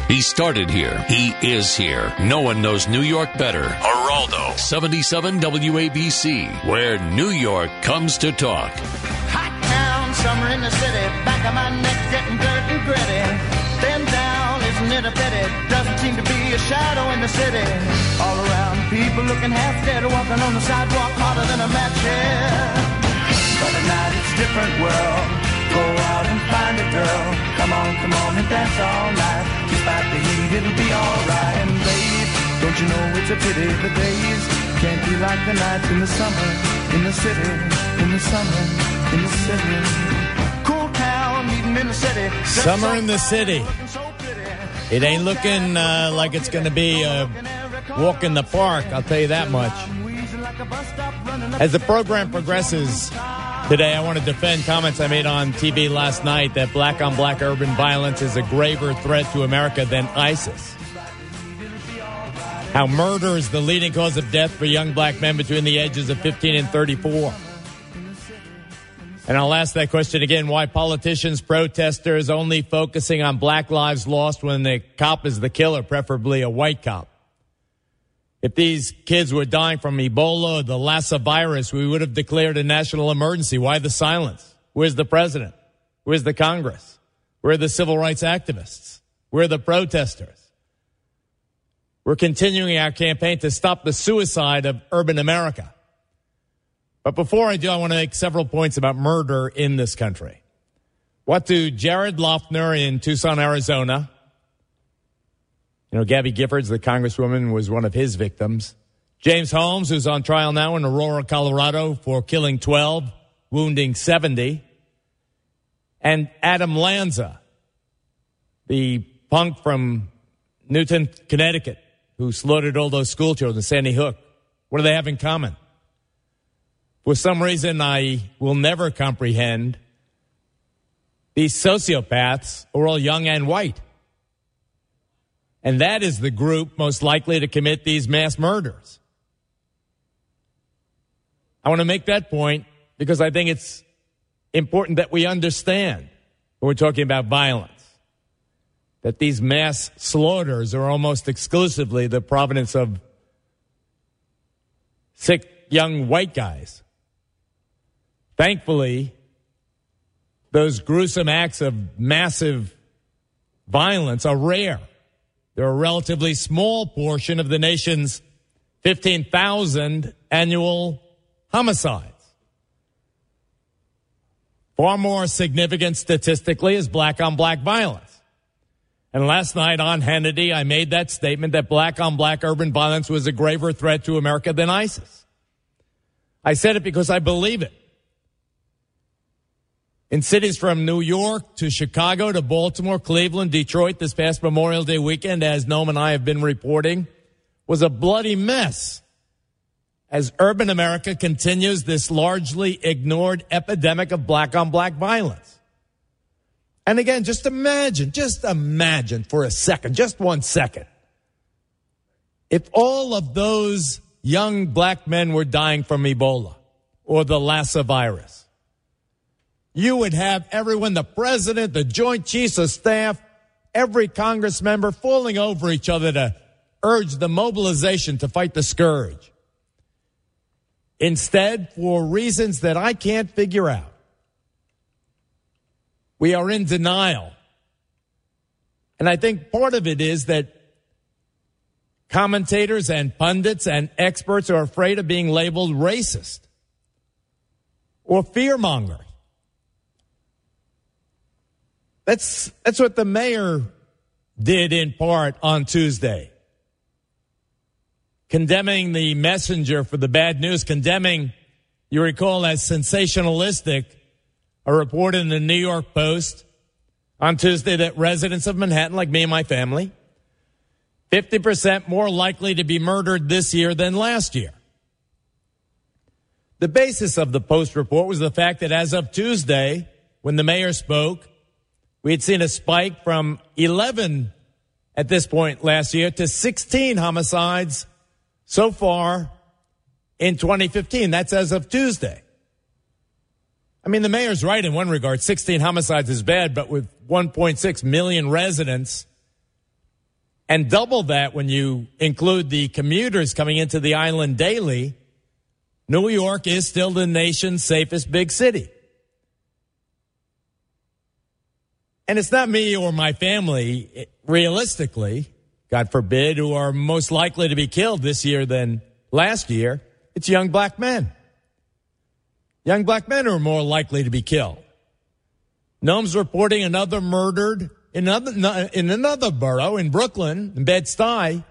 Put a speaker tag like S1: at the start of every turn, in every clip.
S1: He started here. He is here. No one knows New York better. Geraldo, 77 WABC, where New York comes to talk.
S2: Hot town, summer in the city. Back of my neck getting dirt and gritty. Then down, isn't it a pity? Doesn't seem to be a shadow in the city. All around, people looking half dead, walking on the sidewalk harder than a match here. But at night it's a different world. Go out and find a girl. Come on and dance all night. Despite the heat, it'll be alright. And babe, don't you know it's a pity the days can't be like the nights in the summer, in the city, in the summer, in the city. Cool town, meeting in the city.
S3: Summer in the city. It ain't looking like it's going to be a walk in the park, I'll tell you that much. As the program progresses today, I want to defend comments I made on TV last night that black-on-black urban violence is a graver threat to America than ISIS. How murder is the leading cause of death for young black men between the ages of 15 and 34. And I'll ask that question again, why politicians, protesters only focusing on black lives lost when the cop is the killer, preferably a white cop. If these kids were dying from Ebola or the Lassa virus, we would have declared a national emergency. Why the silence? Where's the president? Where's the Congress? Where are the civil rights activists? Where are the protesters? We're continuing our campaign to stop the suicide of urban America. But before I do, I want to make several points about murder in this country. What do Jared Loughner in Tucson, Arizona? You know, Gabby Giffords, the congresswoman, was one of his victims. James Holmes, who's on trial now in Aurora, Colorado for killing 12, wounding 70. And Adam Lanza, the punk from Newton, Connecticut, who slaughtered all those school children, Sandy Hook. What do they have in common? For some reason I will never comprehend, these sociopaths are all young and white. And that is the group most likely to commit these mass murders. I want to make that point because I think it's important that we understand when we're talking about violence, that these mass slaughters are almost exclusively the provenance of sick young white guys. Thankfully, those gruesome acts of massive violence are rare. They're a relatively small portion of the nation's 15,000 annual homicides. Far more significant statistically is black-on-black violence. And last night on Hannity, I made that statement that black-on-black urban violence was a graver threat to America than ISIS. I said it because I believe it. In cities from New York to Chicago to Baltimore, Cleveland, Detroit, this past Memorial Day weekend, as Noam and I have been reporting, was a bloody mess as urban America continues this largely ignored epidemic of black-on-black violence. And again, just imagine for a second, just 1 second, if all of those young black men were dying from Ebola or the Lassa virus. You would have everyone, the president, the Joint Chiefs of Staff, every Congress member falling over each other to urge the mobilization to fight the scourge. Instead, for reasons that I can't figure out, we are in denial. And I think part of it is that commentators and pundits and experts are afraid of being labeled racist or fearmongers. That's what the mayor did in part on Tuesday. Condemning the messenger for the bad news, condemning, you recall, as sensationalistic, a report in the New York Post on Tuesday that residents of Manhattan, like me and my family, 50% more likely to be murdered this year than last year. The basis of the Post report was the fact that as of Tuesday, when the mayor spoke, we had seen a spike from 11 at this point last year to 16 homicides so far in 2015. That's as of Tuesday. I mean, the mayor's right in one regard. 16 homicides is bad, but with 1.6 million residents, and double that when you include the commuters coming into the island daily, New York is still the nation's safest big city. And it's not me or my family, realistically, God forbid, who are most likely to be killed this year than last year. It's young black men. Young black men are more likely to be killed. Noam's reporting another murdered in another borough in Brooklyn, in Bed-Stuy.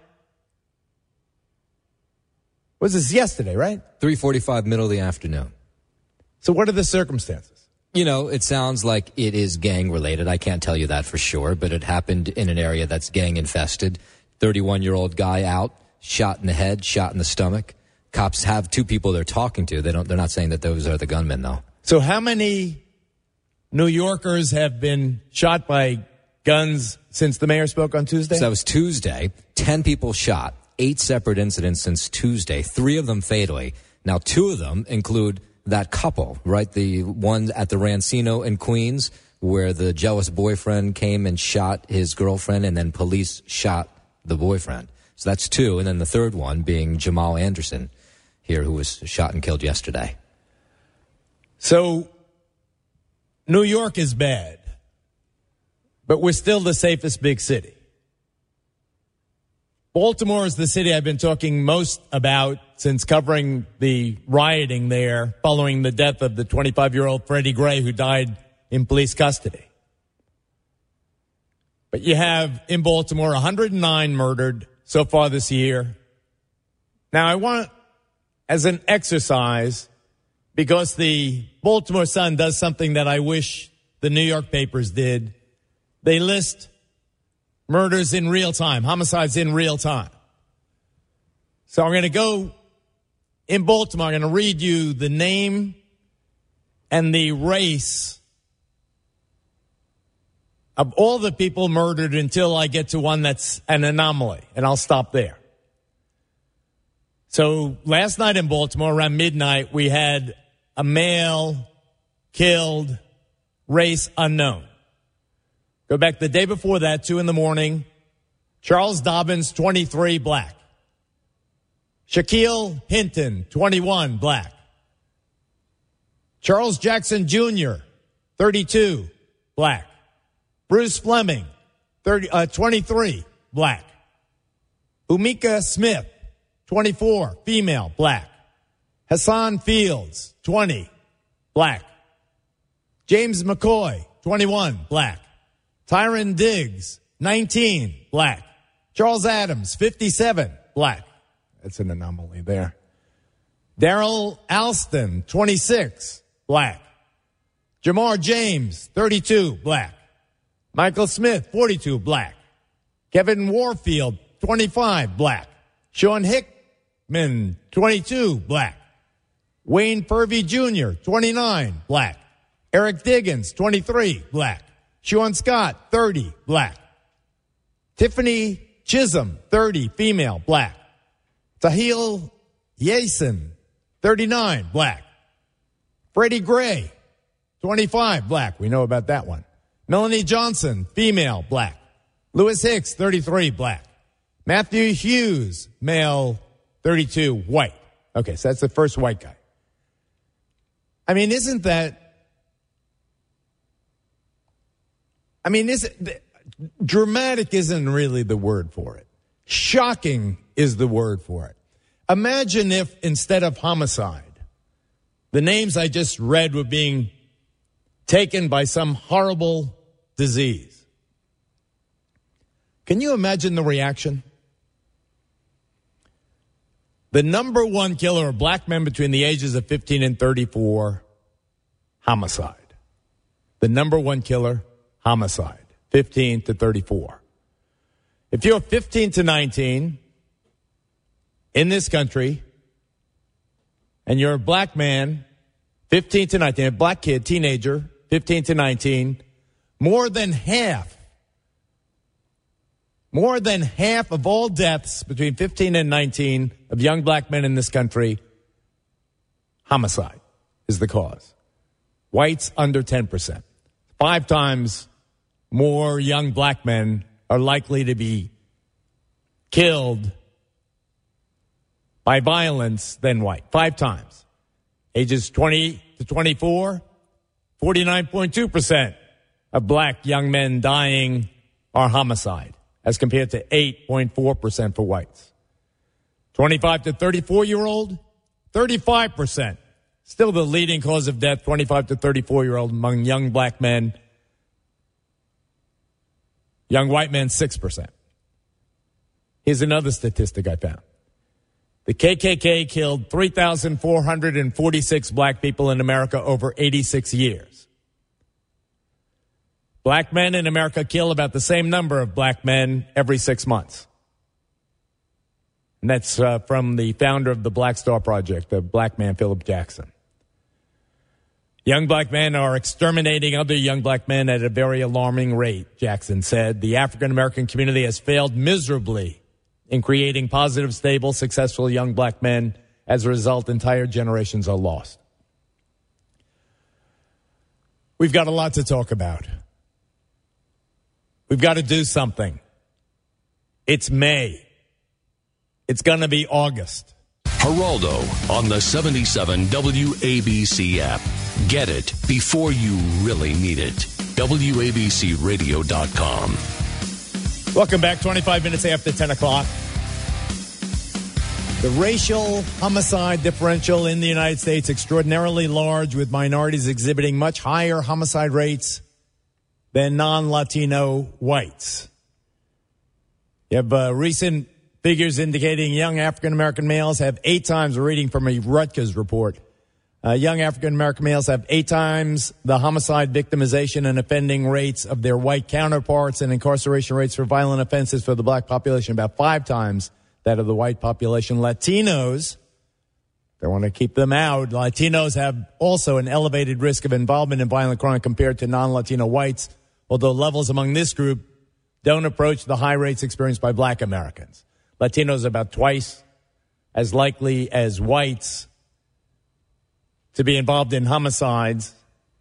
S3: Was this yesterday, right?
S4: 3:45, middle of the afternoon.
S3: So what are the circumstances?
S4: You know, it sounds like it is gang-related. I can't tell you that for sure, but it happened in an area that's gang-infested. 31-year-old guy out, shot in the head, shot in the stomach. Cops have two people they're talking to. They're not saying that those are the gunmen, though.
S3: So how many New Yorkers have been shot by guns since the mayor spoke on Tuesday?
S4: So that was Tuesday. 10 people shot. 8 separate incidents since Tuesday. 3 of them fatally. Now, 2 of them include that couple, right? The one at the Rancino in Queens, where the jealous boyfriend came and shot his girlfriend, and then police shot the boyfriend. So that's 2. And then the third one being Jamal Anderson here, who was shot and killed yesterday.
S3: So New York is bad, but we're still the safest big city. Baltimore is the city I've been talking most about since covering the rioting there following the death of the 25-year-old Freddie Gray, who died in police custody. But you have in Baltimore 109 murdered so far this year. Now, I want, as an exercise, because the Baltimore Sun does something that I wish the New York papers did, they list murders in real time, homicides in real time. So I'm going to go in Baltimore. I'm going to read you the name and the race of all the people murdered until I get to one that's an anomaly, and I'll stop there. So last night in Baltimore, around midnight, we had a male killed, race unknown. Go back the day before that, 2 a.m, Charles Dobbins, 23, black. Shaquille Hinton, 21, black. Charles Jackson Jr., 32, black. Bruce Fleming, 23, black. Umika Smith, 24, female, black. Hassan Fields, 20, black. James McCoy, 21, black. Tyron Diggs, 19, black. Charles Adams, 57, black. That's an anomaly there. Daryl Alston, 26, black. Jamar James, 32, black. Michael Smith, 42, black. Kevin Warfield, 25, black. Sean Hickman, 22, black. Wayne Purvey Jr., 29, black. Eric Diggins, 23, black. Sean Scott, 30, black. Tiffany Chisholm, 30, female, black. Tahil Yasin, 39, black. Freddie Gray, 25, black. We know about that one. Melanie Johnson, female, black. Lewis Hicks, 33, black. Matthew Hughes, male, 32, white. Okay, so that's the first white guy. I mean, isn't that... dramatic isn't really the word for it. Shocking is the word for it. Imagine if instead of homicide, the names I just read were being taken by some horrible disease. Can you imagine the reaction? The number one killer of black men between the ages of 15 and 34, homicide. The number one killer, homicide, 15 to 34. If you're 15 to 19 in this country and you're a black man, 15 to 19, a black kid, teenager, 15 to 19, more than half of all deaths between 15 and 19 of young black men in this country, homicide is the cause. Whites under 10%. 5 times more young black men are likely to be killed by violence than white. 5 times. Ages 20 to 24, 49.2% of black young men dying are homicide, as compared to 8.4% for whites. 25 to 34-year-old, 35%. Still the leading cause of death, 25 to 34-year-old among young black men. Young white men, 6%. Here's another statistic I found. The KKK killed 3,446 black people in America over 86 years. Black men in America kill about the same number of black men every 6 months. And that's from the founder of the Black Star Project, the black man Philip Jackson. Young black men are exterminating other young black men at a very alarming rate, Jackson said. The African American community has failed miserably in creating positive, stable, successful young black men. As a result, entire generations are lost. We've got a lot to talk about. We've got to do something. It's May. It's going to be August.
S1: Geraldo on the 77 WABC app. Get it before you really need it. WABCRadio.com.
S3: Welcome back. 25 minutes after 10 o'clock. The racial homicide differential in the United States extraordinarily large, with minorities exhibiting much higher homicide rates than non-Latino whites. You have recent figures indicating young African-American males have 8 times, we're reading from a Rutgers report, young African-American males have 8 times the homicide, victimization, and offending rates of their white counterparts, and incarceration rates for violent offenses for the black population about 5 times that of the white population. Latinos, they want to keep them out. Latinos have also an elevated risk of involvement in violent crime compared to non-Latino whites, although levels among this group don't approach the high rates experienced by black Americans. Latinos are about twice as likely as whites to be involved in homicides.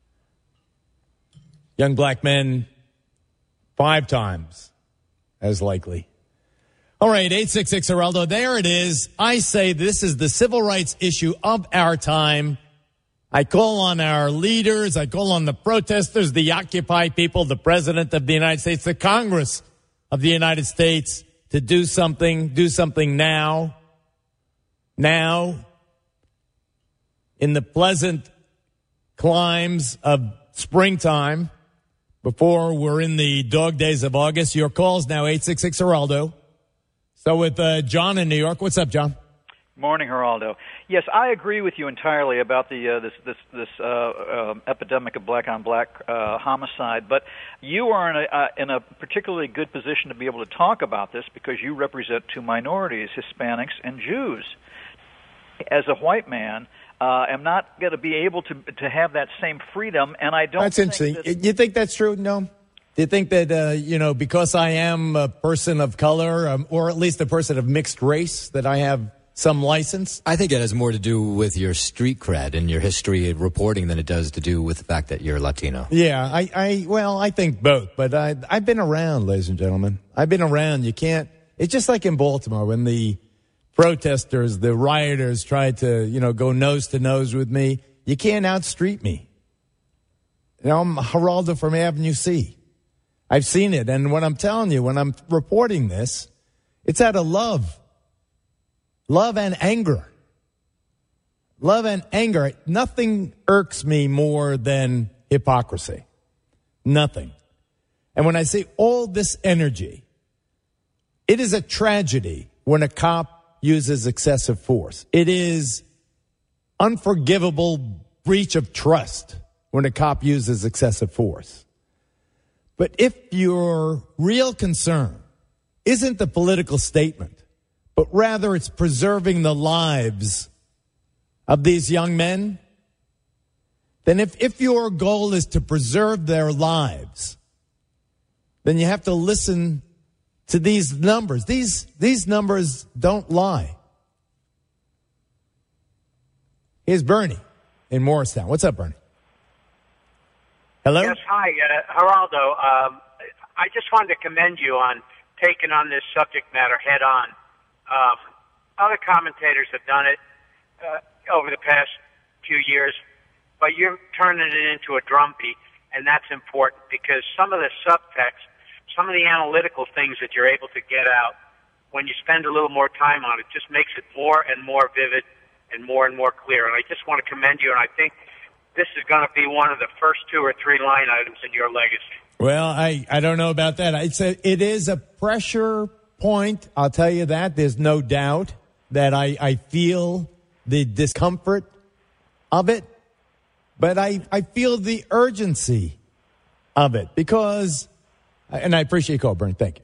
S3: Young black men, 5 times as likely. All right, 866 Geraldo, there it is. I say this is the civil rights issue of our time. I call on our leaders, I call on the protesters, the Occupy people, the President of the United States, the Congress of the United States to do something now. Now, in the pleasant climes of springtime, before we're in the dog days of August. Your calls now, 866 Geraldo. So with John in New York. What's up, John?
S5: Morning, Geraldo. Yes, I agree with you entirely about the this epidemic of black-on-black homicide. But you are in a particularly good position to be able to talk about this because you represent 2 minorities, Hispanics and Jews. As a white man, I'm not going to be able to have that same freedom, and I don't.
S3: That's interesting. You think that's true? No. Do you think that because I am a person of color, or at least a person of mixed race, that I have some license?
S4: I think it has more to do with your street cred and your history of reporting than it does to do with the fact that you're Latino.
S3: Yeah, I think both. But I've been around, ladies and gentlemen. I've been around. You can't. It's just like in Baltimore when the protesters, the rioters, tried to go nose to nose with me. You can't outstreet me. I'm Geraldo from Avenue C. I've seen it, and what I'm telling you, when I'm reporting this, it's out of love. Love and anger. Love and anger. Nothing irks me more than hypocrisy. Nothing. And when I see all this energy, it is a tragedy when a cop uses excessive force. It is unforgivable breach of trust when a cop uses excessive force. But if your real concern isn't the political statement, but rather it's preserving the lives of these young men, then if your goal is to preserve their lives, then you have to listen to these numbers. These numbers don't lie. Here's Bernie in Morristown. What's up, Bernie? Hello?
S6: Yes, hi, Geraldo. I just wanted to commend you on taken on this subject matter head on. Other commentators have done it over the past few years, but you're turning it into a drumbeat, and that's important because some of the subtext, some of the analytical things that you're able to get out when you spend a little more time on it just makes it more and more vivid and more clear. And I just want to commend you, and I think this is going to be one of the first 2 or 3 line items in your legacy. Well,
S3: I don't know about that. It is a pressure point. I'll tell you that. There's no doubt that I feel the discomfort of it, but I feel the urgency of it because, and I appreciate you, Colburn. Thank you.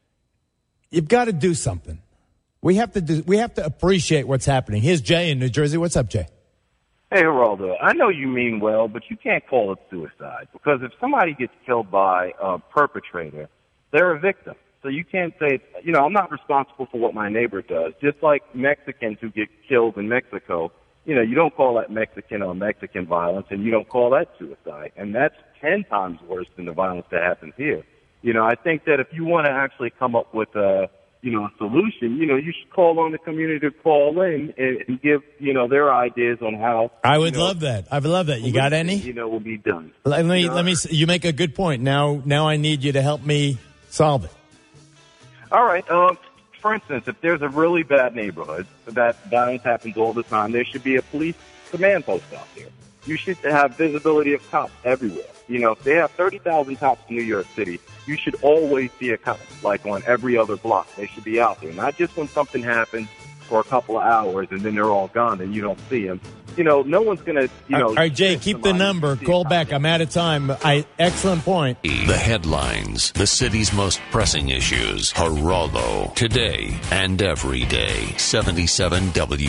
S3: You've got to do something. We have to appreciate what's happening. Here's Jay in New Jersey. What's up, Jay?
S7: Hey, Geraldo, I know you mean well, but you can't call it suicide because if somebody gets killed by a perpetrator, they're a victim. So you can't say, I'm not responsible for what my neighbor does. Just like Mexicans who get killed in Mexico, you don't call that Mexican on Mexican violence, and you don't call that suicide. And that's 10 times worse than the violence that happens here. I think that if you want to actually come up with a solution, you should call on the community to call in and give, their ideas on how.
S3: I would love that. I would love that. You got any?
S7: Will be done.
S3: Let me. You make a good point. Now I need you to help me solve it.
S7: All right. For instance, if there's a really bad neighborhood that violence happens all the time, there should be a police command post out there. You should have visibility of cops everywhere. If they have 30,000 cops in New York City, you should always see a cop, like on every other block. They should be out there, not just when something happens for a couple of hours and then they're all gone and you don't see them. No one's going to,
S3: All right, Jay, keep the number. Call back. I'm out of time. Excellent point.
S1: The headlines, the city's most pressing issues. Geraldo, today and every day. 77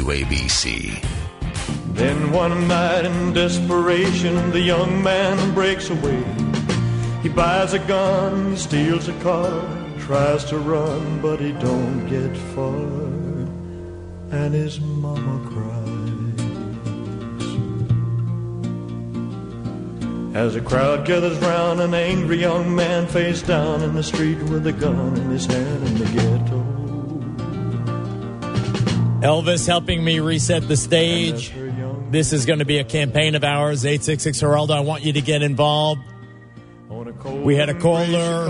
S1: WABC.
S8: Then one night in desperation, the young man breaks away. He buys a gun, steals a car, tries to run, but he don't get far. And his mama cries. As a crowd gathers round, an angry young man face down in the street with a gun in his hand in the ghetto.
S3: Elvis helping me reset the stage. This is going to be a campaign of ours, 866 Geraldo. I want you to get involved. We had a caller.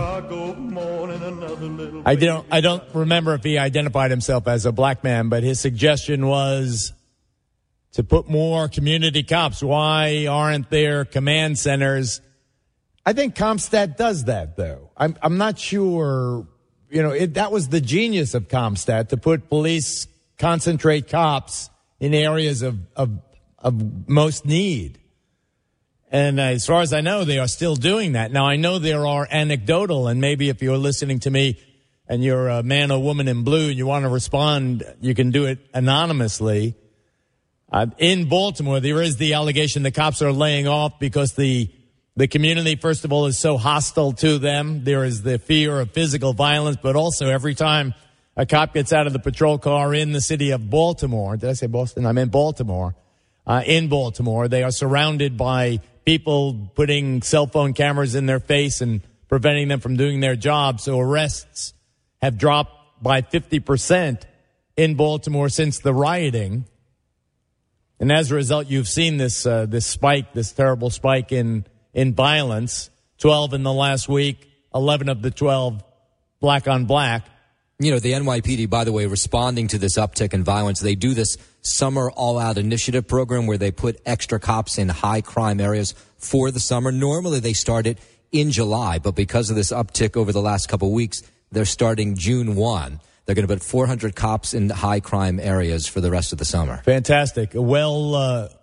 S3: I don't remember if he identified himself as a black man, but his suggestion was to put more community cops. Why aren't there command centers? I think CompStat does that, though. I'm not sure. That was the genius of CompStat, to put police, concentrate cops in areas of most need. And as far as I know, they are still doing that. Now, I know there are anecdotal, and maybe if you're listening to me and you're a man or woman in blue and you want to respond, you can do it anonymously. In Baltimore, there is the allegation the cops are laying off because the community, first of all, is so hostile to them. There is the fear of physical violence, but also every time a cop gets out of the patrol car in the city of Baltimore, did I say Boston? I meant Baltimore. In Baltimore, they are surrounded by people putting cell phone cameras in their face and preventing them from doing their job. So arrests have dropped by 50% in Baltimore since the rioting. And as a result, you've seen this spike, this terrible spike in violence. 12 in the last week, 11 of the 12 black on black.
S4: The NYPD, by the way, responding to this uptick in violence, they do this summer all-out initiative program where they put extra cops in high-crime areas for the summer. Normally, they start it in July, but because of this uptick over the last couple of weeks, they're starting June 1. They're going to put 400 cops in high-crime areas for the rest of the summer.
S3: Fantastic. A well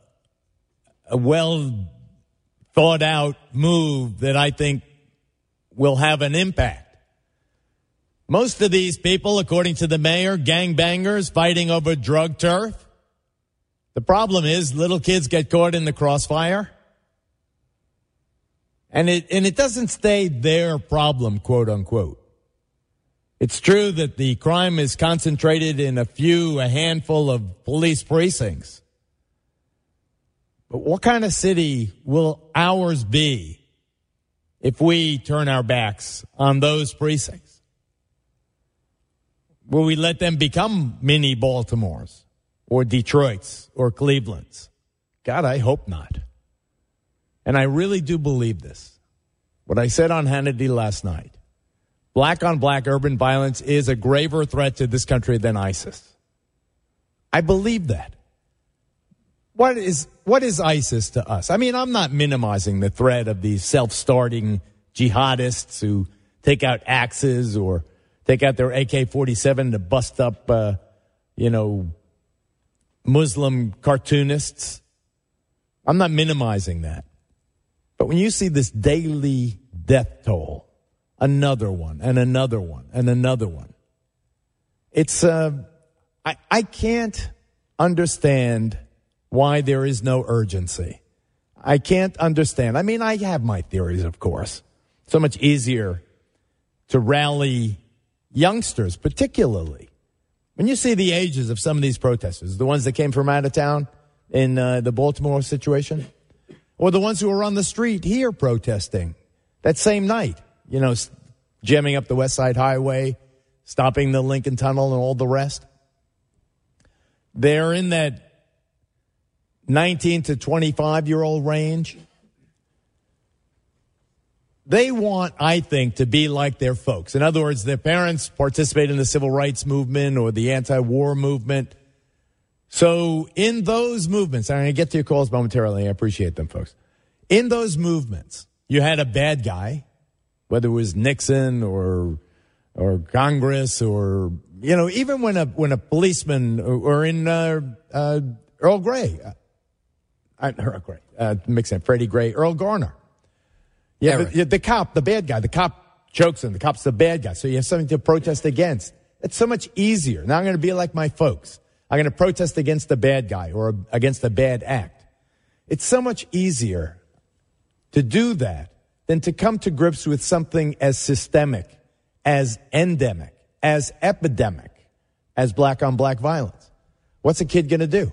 S3: thought-out move that I think will have an impact. Most of these people, according to the mayor, gangbangers fighting over drug turf. The problem is little kids get caught in the crossfire. And it doesn't stay their problem, quote unquote. It's true that the crime is concentrated in a handful of police precincts. But what kind of city will ours be if we turn our backs on those precincts? Will we let them become mini Baltimores or Detroits or Clevelands? God, I hope not. And I really do believe this. What I said on Hannity last night, black-on-black urban violence is a graver threat to this country than ISIS. I believe that. What is ISIS to us? I mean, I'm not minimizing the threat of these self-starting jihadists who take out axes or take out their AK-47 to bust up, Muslim cartoonists. I'm not minimizing that. But when you see this daily death toll, another one and another one and another one, it's, I can't understand why there is no urgency. I can't understand. I mean, I have my theories, of course. So much easier to rally youngsters, particularly. When you see the ages of some of these protesters, the ones that came from out of town in the Baltimore situation, or the ones who were on the street here protesting that same night, jamming up the West Side Highway, stopping the Lincoln Tunnel and all the rest. They're in that 19 to 25-year-old range. They want, I think, to be like their folks. In other words, their parents participate in the civil rights movement or the anti-war movement. So in those movements, I'm going to get to your calls momentarily. I appreciate them, folks. In those movements, you had a bad guy, whether it was Nixon or Congress or, even when a policeman or in Earl Grey, mixing Freddie Gray, Earl Garner. Yeah, the cop, the bad guy, the cop chokes him. The cop's the bad guy. So you have something to protest against. It's so much easier. Now I'm going to be like my folks. I'm going to protest against the bad guy or against the bad act. It's so much easier to do that than to come to grips with something as systemic, as endemic, as epidemic as black-on-black violence. What's a kid going to do?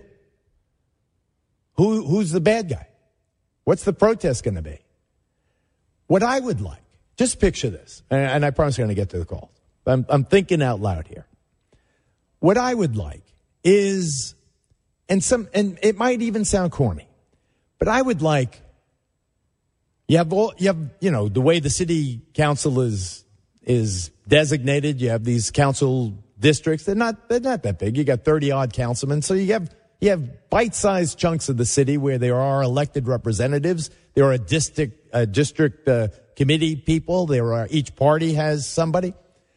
S3: Who's the bad guy? What's the protest going to be? What I would like, just picture this, and I promise I'm going to get to the calls. I'm thinking out loud here. What I would like is, and it might even sound corny, but I would like, you have the way the city council is designated. You have these council districts. They're not that big. You got 30 odd councilmen. So you have bite-sized chunks of the city where there are elected representatives. There are district committee people. Each party has somebody.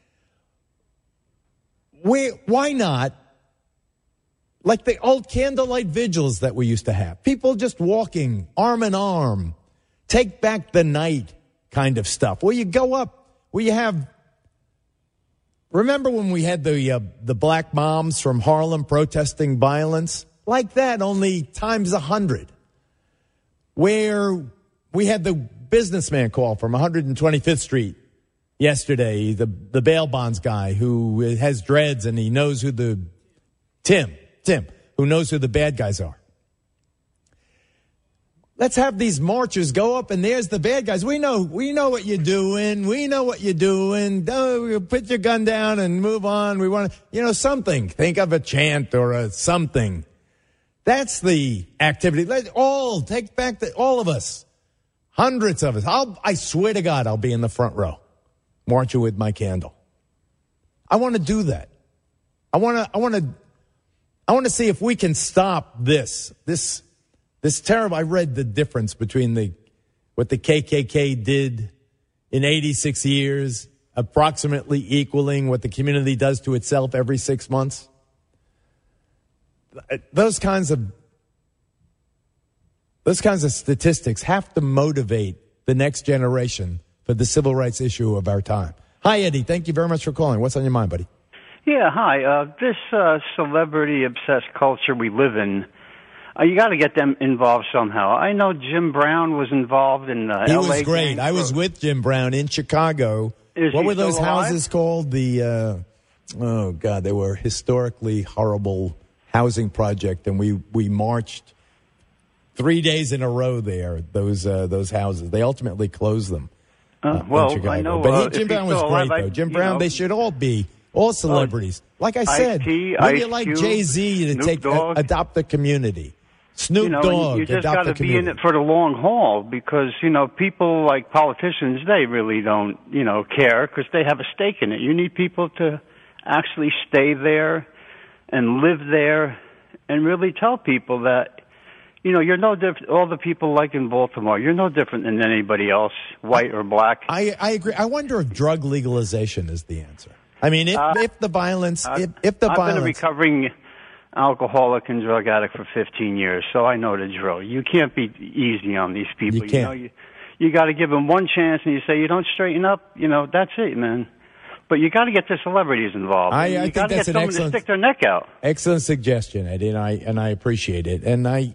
S3: Why not, like the old candlelight vigils that we used to have, people just walking arm in arm, take back the night kind of stuff, where you go up, where you have, remember when we had the black moms from Harlem protesting violence? Like that, only times 100. Where we had the businessman call from 125th Street yesterday, the bail bonds guy who has dreads and he knows who Tim, who knows who the bad guys are. Let's have these marchers go up and there's the bad guys. We know what you're doing. We know what you're doing. Put your gun down and move on. We want to, something. Think of a chant or a something. That's the activity. Let's all take back all of us. Hundreds of us. I swear to God, I'll be in the front row, marching with my candle. I want to do that. I want to see if we can stop this terrible. I read the difference between what the KKK did in 86 years, approximately equaling what the community does to itself every 6 months. Those kinds of statistics have to motivate the next generation for the civil rights issue of our time. Hi, Eddie. Thank you very much for calling. What's on your mind, buddy?
S9: Yeah, hi. This celebrity-obsessed culture we live in, you got to get them involved somehow. I know Jim Brown was involved in L.A.
S3: He was great. I was with Jim Brown in Chicago. What were those houses called? They were historically horrible housing project, and we marched 3 days in a row there. Those houses. They ultimately closed them. In Chicago.
S9: I know.
S3: But Jim Brown was great, though. Jim Brown. They should all be All celebrities. Like I said, wouldn't you like Jay-Z to adopt the community? Snoop Dogg,
S9: you just got to be in it for the long haul because, people like politicians, they really don't, care because they have a stake in it. You need people to actually stay there and live there and really tell people that, you're no different. All the people like in Baltimore, you're no different than anybody else, white or black.
S3: I agree. I wonder if drug legalization is the answer. I mean, if the violence, I've been a
S9: recovering alcoholic and drug addict for 15 years, so I know the drill. You can't be easy on these people.
S3: You can't.
S9: You got to give them one chance, and you say you don't straighten up. That's it, man. But you got to get the celebrities involved.
S3: I think
S9: got to get someone to stick their neck out.
S3: Excellent suggestion, Eddie, and I appreciate it. And I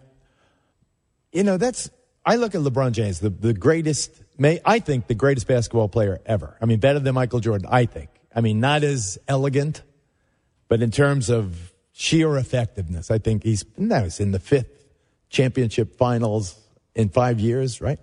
S3: look at LeBron James, the greatest, I think the greatest basketball player ever. I mean, better than Michael Jordan, I think. I mean, not as elegant, but in terms of sheer effectiveness, I think he's in the 5th championship finals in 5 years, right?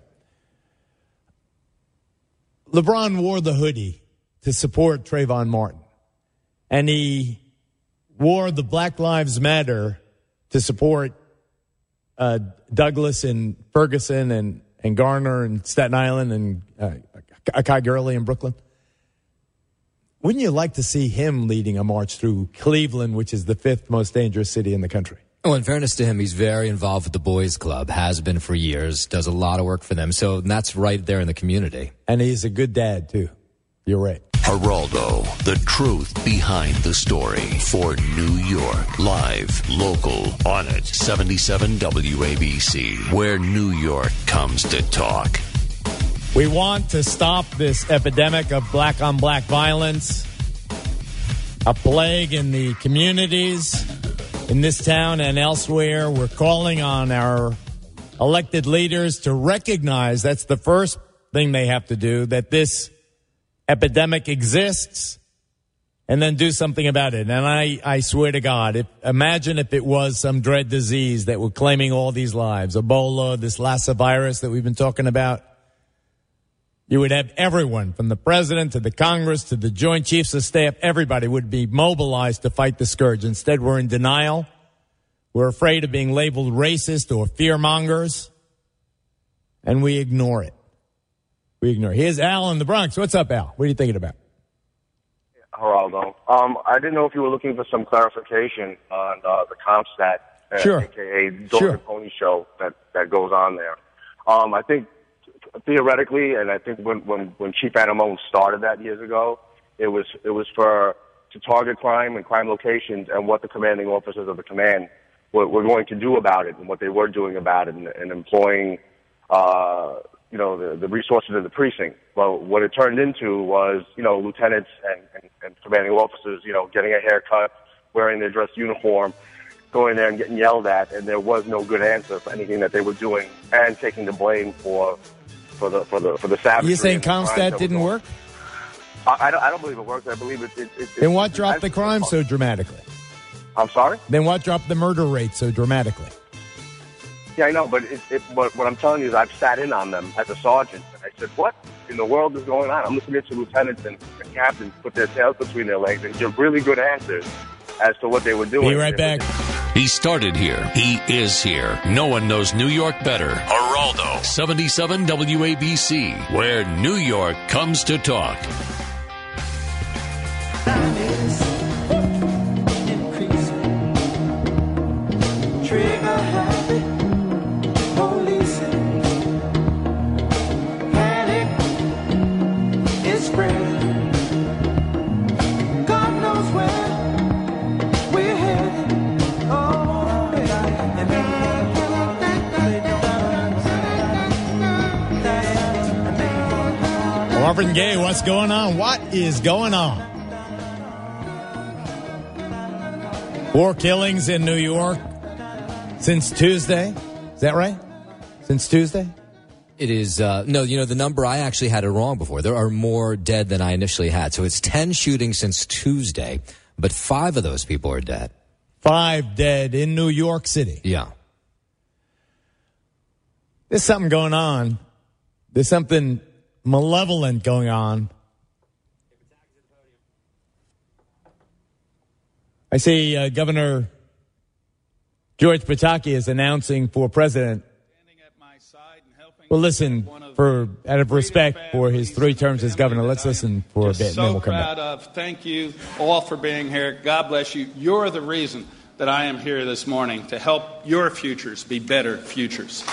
S3: LeBron wore the hoodie to support Trayvon Martin. And he wore the Black Lives Matter to support Douglas and Ferguson and Garner and Staten Island and Akai Gurley in Brooklyn. Wouldn't you like to see him leading a march through Cleveland, which is the 5th most dangerous city in the country?
S4: Oh, in fairness to him, he's very involved with the Boys Club, has been for years, does a lot of work for them. So that's right there in the community.
S3: And he's a good dad, too. You're right.
S1: Geraldo, the truth behind the story for New York. Live, local, on it. 77 WABC, where New York comes to talk.
S3: We want to stop this epidemic of black-on-black violence, a plague in the communities in this town and elsewhere. We're calling on our elected leaders to recognize that's the first thing they have to do, that this epidemic exists, and then do something about it. And I swear to God, imagine if it was some dread disease that were claiming all these lives, Ebola, this Lassa virus that we've been talking about. You would have everyone, from the president to the Congress to the Joint Chiefs of Staff, everybody would be mobilized to fight the scourge. Instead, we're in denial. We're afraid of being labeled racist or fearmongers, and we ignore it. Here's Al in the Bronx. What's up, Al? What are you thinking about?
S10: Geraldo, I didn't know if you were looking for some clarification on the CompStat,
S3: sure.
S10: a.k.a. Dog and Pony show that goes on there. I think theoretically, and I think when Chief Anamone started that years ago, it was to target crime and crime locations and what the commanding officers of the command were going to do about it and what they were doing about it and employing the resources of the precinct. Well, what it turned into was, lieutenants and commanding officers, getting a haircut, wearing their dress uniform, going there and getting yelled at, and there was no good answer for anything that they were doing, and taking the blame for the savagery.
S3: You saying CompStat didn't work?
S10: I don't believe it works. I believe it.
S3: Then what dropped the crime so dramatically?
S10: I'm sorry?
S3: Then what dropped the murder rate so dramatically?
S10: Yeah, I know, but what I'm telling you is I've sat in on them as a sergeant, and I said, what in the world is going on? I'm listening to lieutenants and captains put their tails between their legs and give really good answers as to what they were doing.
S3: Be right back.
S1: He started here. He is here. No one knows New York better. Geraldo, 77 WABC, where New York comes to talk.
S3: Marvin Gaye, what's going on? What is going on? 4 killings in New York since Tuesday. Is that right? Since Tuesday?
S4: It is, no, the number, I actually had it wrong before. There are more dead than I initially had. So it's 10 shootings since Tuesday, but 5 of those people are dead.
S3: 5 dead in New York City.
S4: Yeah.
S3: There's something going on. There's something malevolent going on. I see Governor George Pataki is announcing for president. Well, listen, out of respect for his 3 terms as governor, let's listen for a bit, and then we'll come back.
S11: Thank you all for being here. God bless you. You're the reason that I am here this morning to help your futures be better futures.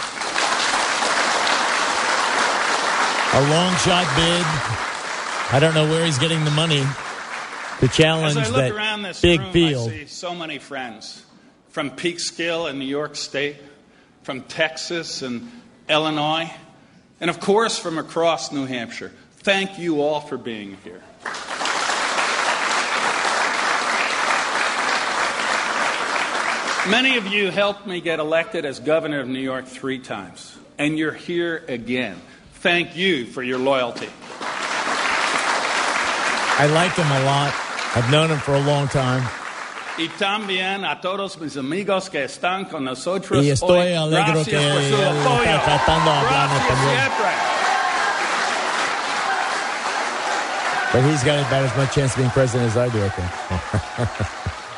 S3: A long shot bid. I don't know where he's getting the money to challenge
S11: that
S3: big
S11: room,
S3: field.
S11: I see so many friends from Peekskill in New York State, from Texas and Illinois, and of course from across New Hampshire. Thank you all for being here. Many of you helped me get elected as governor of New York 3 times, and you're here again. Thank you for your loyalty.
S3: I like him a lot. I've known him for a long time.
S11: Y también a todos mis amigos que están con nosotros
S3: Y estoy
S11: hoy.
S3: alegre
S11: Gracias
S3: que
S11: por su
S3: él
S11: apoyo.
S3: está tratando de hablar en
S11: Gracias
S3: español.
S11: siempre.
S3: But he's got about as much chance of being president as I do, I think.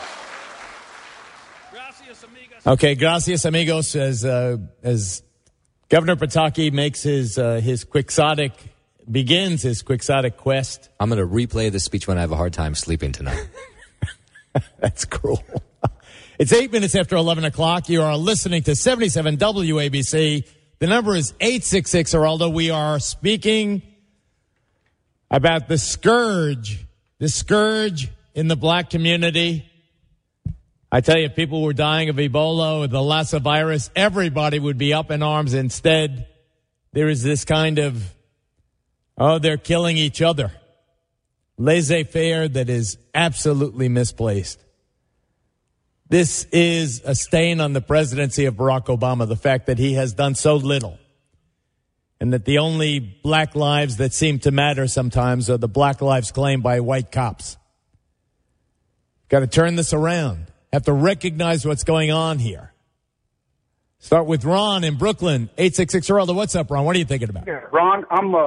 S3: Okay, gracias, amigos. As Governor Pataki makes begins his quixotic quest.
S4: I'm going to replay this speech when I have a hard time sleeping tonight.
S3: That's cruel. It's 8 minutes after 11 o'clock. You are listening to 77 WABC. The number is 866 Geraldo. We are speaking about the scourge in the black community. I tell you, if people were dying of Ebola or the Lassa virus, everybody would be up in arms. Instead, there is this kind of, they're killing each other. Laissez-faire that is absolutely misplaced. This is a stain on the presidency of Barack Obama, the fact that he has done so little. And that the only black lives that seem to matter sometimes are the black lives claimed by white cops. Got to turn this around. Have to recognize what's going on here. Start with Ron in Brooklyn, 866 Geraldo. What's up, Ron? What are you thinking about?
S12: Yeah, Ron,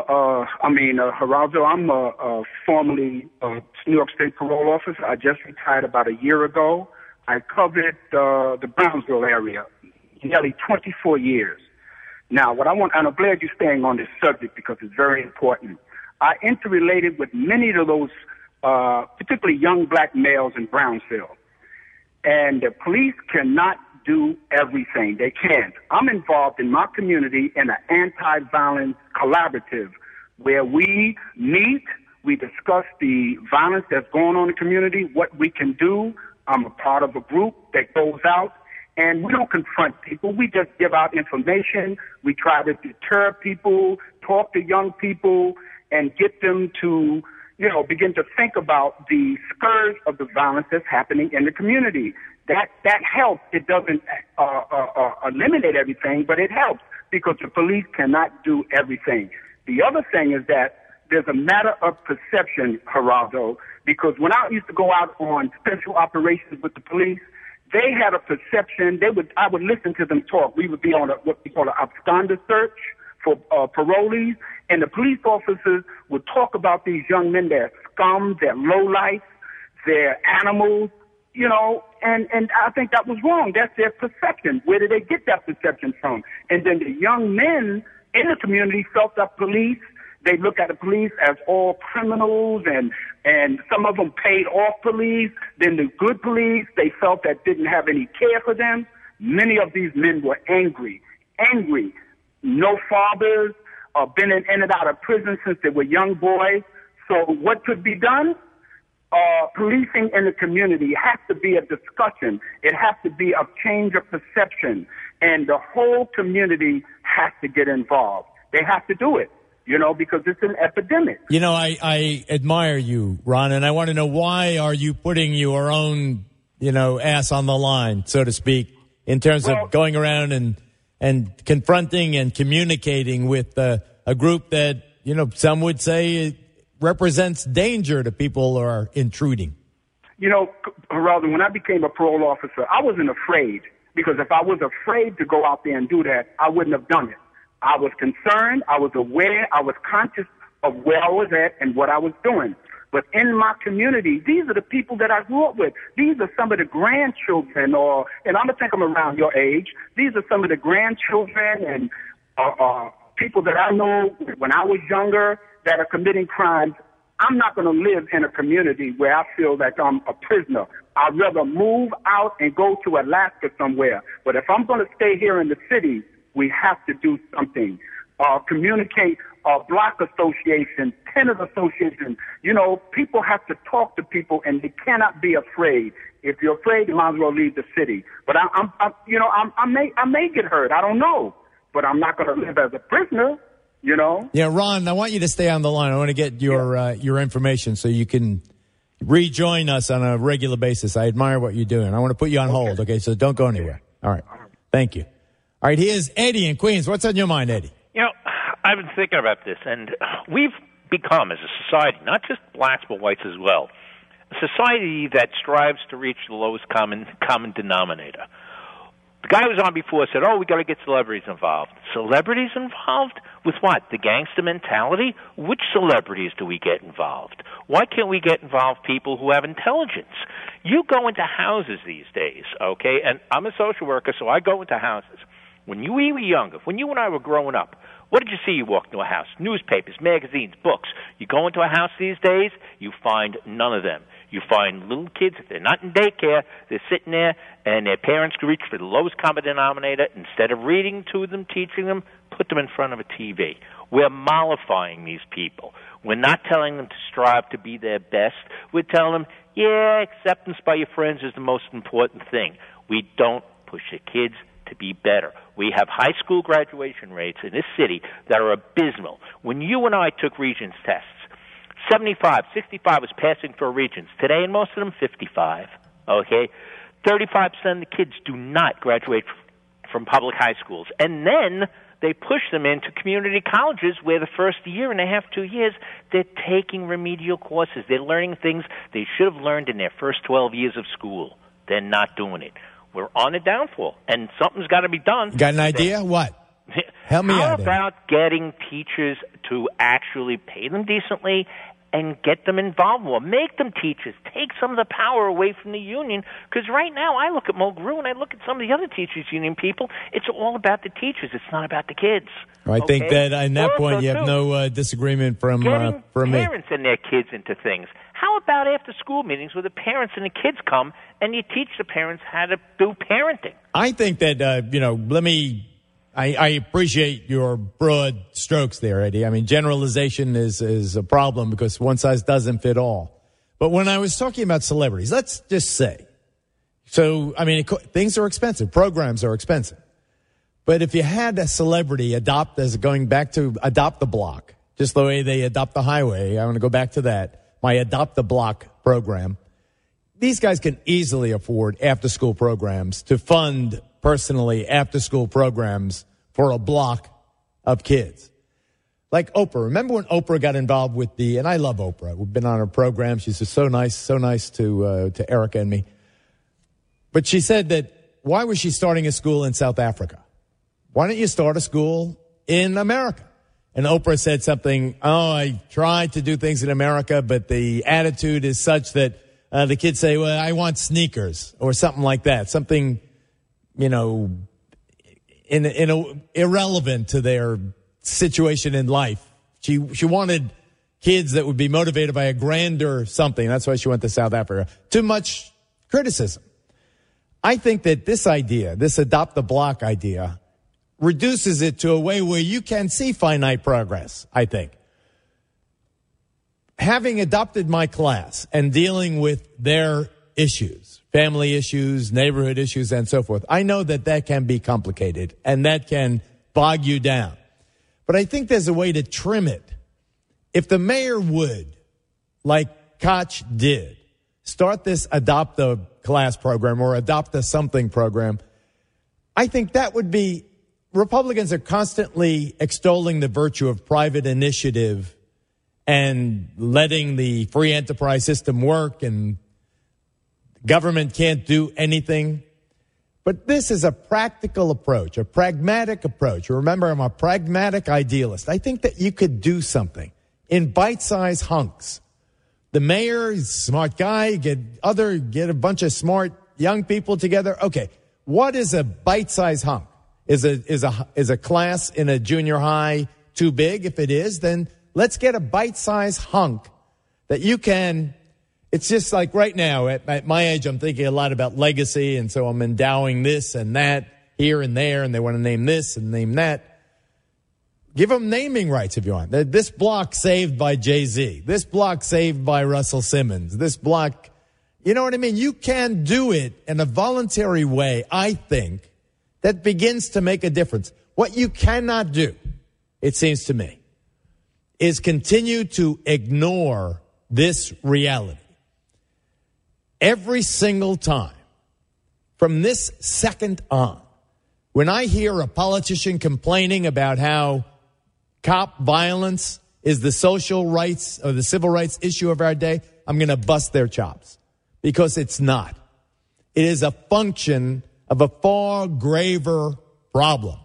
S12: Geraldo, I'm formerly New York State parole officer. I just retired about a year ago. I covered the Brownsville area nearly 24 years. Now, and I'm glad you're staying on this subject because it's very important. I interrelated with many of those, particularly young black males in Brownsville. And the police cannot do everything. They can't. I'm involved in my community in an anti-violence collaborative where we meet, we discuss the violence that's going on in the community, what we can do. I'm a part of a group that goes out, and we don't confront people. We just give out information. We try to deter people, talk to young people, and get them to begin to think about the scourge of the violence that's happening in the community. That helps. It doesn't eliminate everything, but it helps because the police cannot do everything. The other thing is that there's a matter of perception, Geraldo, because when I used to go out on special operations with the police, they had a perception. I would listen to them talk. We would be on what we call an absconder search for parolees, and the police officers would talk about these young men, they're scum, they're lowlights, they're animals, and I think that was wrong. That's their perception. Where did they get that perception from? And then the young men in the community felt that police, they look at the police as all criminals, and some of them paid off police. Then the good police, they felt that didn't have any care for them. Many of these men were angry. No fathers, been in and out of prison since they were young boys. So what could be done? Policing in the community has to be a discussion. It has to be a change of perception. And the whole community has to get involved. They have to do it, because it's an epidemic.
S3: I admire you, Ron, and I want to know, why are you putting your own, ass on the line, so to speak, in terms of going around and confronting and communicating with a group that, some would say represents danger to people who are intruding?
S12: Geraldo, when I became a parole officer, I wasn't afraid, because if I was afraid to go out there and do that, I wouldn't have done it. I was concerned, I was aware, I was conscious of where I was at and what I was doing. But in my community, these are the people that I grew up with. These are some of the grandchildren, and I'm going to think I'm around your age. These are some of the grandchildren and people that I know when I was younger that are committing crimes. I'm not going to live in a community where I feel like I'm a prisoner. I'd rather move out and go to Alaska somewhere. But if I'm going to stay here in the city, we have to do something. Communicate, block association, tenant association. You know, people have to talk to people, and they cannot be afraid. If you're afraid, you might as well leave the city. But I may get hurt. I don't know. But I'm not going to live as a prisoner. You know?
S3: Yeah, Ron, I want you to stay on the line. I want to get your information so you can rejoin us on a regular basis. I admire what you're doing. I want to put you on hold, okay? So don't go anywhere. All right. Thank you. All right, here's Eddie in Queens. What's on your mind, Eddie?
S13: You know, I've been thinking about this, and we've become, as a society, not just blacks but whites as well, a society that strives to reach the lowest common denominator. The guy who was on before said, we got to get celebrities involved. Celebrities involved? With what? The gangster mentality? Which celebrities do we get involved? Why can't we get involved people who have intelligence? You go into houses these days, okay? And I'm a social worker, so I go into houses. When we were younger, when you and I were growing up, what did you see? You walked into a house, newspapers, magazines, books. You go into a house these days, you find none of them. You find little kids, if they're not in daycare, they're sitting there, and their parents reach for the lowest common denominator. Instead of reading to them, teaching them, put them in front of a TV. We're mollifying these people. We're not telling them to strive to be their best. We're telling them, acceptance by your friends is the most important thing. We don't push the kids to be better. We have high school graduation rates in this city that are abysmal. When you and I took Regents tests, 75, 65 was passing for Regents. Today, in most of them, 55. Okay? 35% of the kids do not graduate from public high schools. And then they push them into community colleges where the first year and a half, 2 years, they're taking remedial courses. They're learning things they should have learned in their first 12 years of school. They're not doing it. We're on a downfall, and something's got to be done.
S3: Got an idea? What? Help me out.
S13: How about getting teachers to actually pay them decently and get them involved more? Make them teachers. Take some of the power away from the union. Because right now, I look at Mulgrew and I look at some of the other teachers' union people. It's all about the teachers. It's not about the kids.
S3: I think that on that point, you have no disagreement from me.
S13: Parents and their kids into things. How about after school meetings where the parents and the kids come and you teach the parents how to do parenting?
S3: I think that, I appreciate your broad strokes there, Eddie. I mean, generalization is a problem because one size doesn't fit all. But when I was talking about celebrities, let's just say, things are expensive. Programs are expensive. But if you had a celebrity adopt the block, just the way they adopt the highway, I want to go back to that. My Adopt the Block program. These guys can easily afford after-school programs to fund personally after-school programs for a block of kids. Like Oprah. Remember when Oprah got involved with and I love Oprah. We've been on her program. She's just so nice to Erica and me. But she said that, why was she starting a school in South Africa? Why don't you start a school in America? And Oprah said something, I tried to do things in America, but the attitude is such that the kids say, well, I want sneakers or something like that. Something, irrelevant to their situation in life. She wanted kids that would be motivated by a grander something. That's why she went to South Africa. Too much criticism. I think that this idea, this Adopt the Block idea, reduces it to a way where you can see finite progress, I think. Having adopted my class and dealing with their issues, family issues, neighborhood issues, and so forth, I know that can be complicated and that can bog you down. But I think there's a way to trim it. If the mayor would, like Koch did, start this Adopt the Class program or Adopt the Something program, I think that would be. Republicans are constantly extolling the virtue of private initiative and letting the free enterprise system work, and government can't do anything. But this is a practical approach, a pragmatic approach. Remember, I'm a pragmatic idealist. I think that you could do something in bite-sized hunks The mayor is a smart guy. Get a bunch of smart young people together. Okay, what is a bite-sized hunk? Is a class in a junior high too big? If it is, then let's get a bite-sized hunk that you can. It's just like right now at my age, I'm thinking a lot about legacy, and so I'm endowing this and that here and there, and they want to name this and name that. Give them naming rights if you want. This block saved by Jay-Z. This block saved by Russell Simmons. This block, you know what I mean? You can do it in a voluntary way, I think, that begins to make a difference. What you cannot do, it seems to me, is continue to ignore this reality. Every single time, from this second on, when I hear a politician complaining about how cop violence is the social rights or the civil rights issue of our day, I'm going to bust their chops, because it's not. It is a function of a far graver problem.